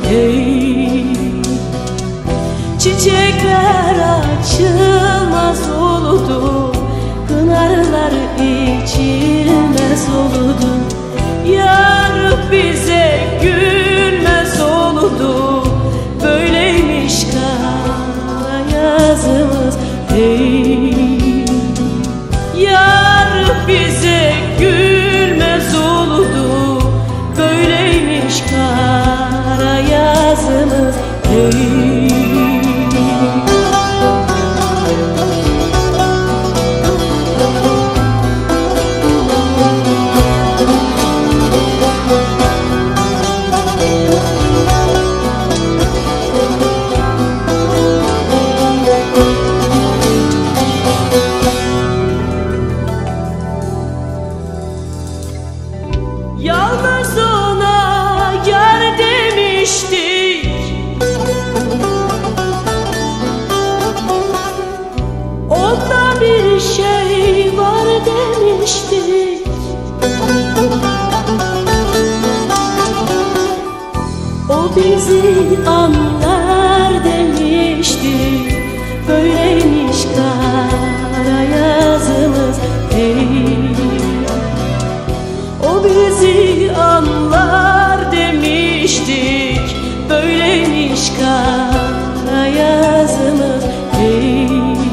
hey. Çiçekler açılmaz oldu, pınarlar içilmez oldu. Yar bize gülmez oldu, böyleymiş kara yazımız, hey. Yar bize gülmez oldu, böyleymiş kara yazımız, hey. Yalnız ona yar demiştik, onda bir şey var demiştik. O bizi anlar demiştik, böyleymiş kara yazımız, hey. O bizi anlar demiştik, böyleymiş kara yazımız, hey.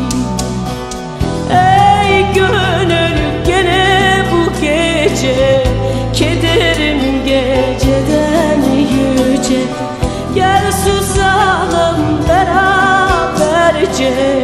Ey gönül gene bu gece, kederim geceden yüce. Gel susalım beraberce,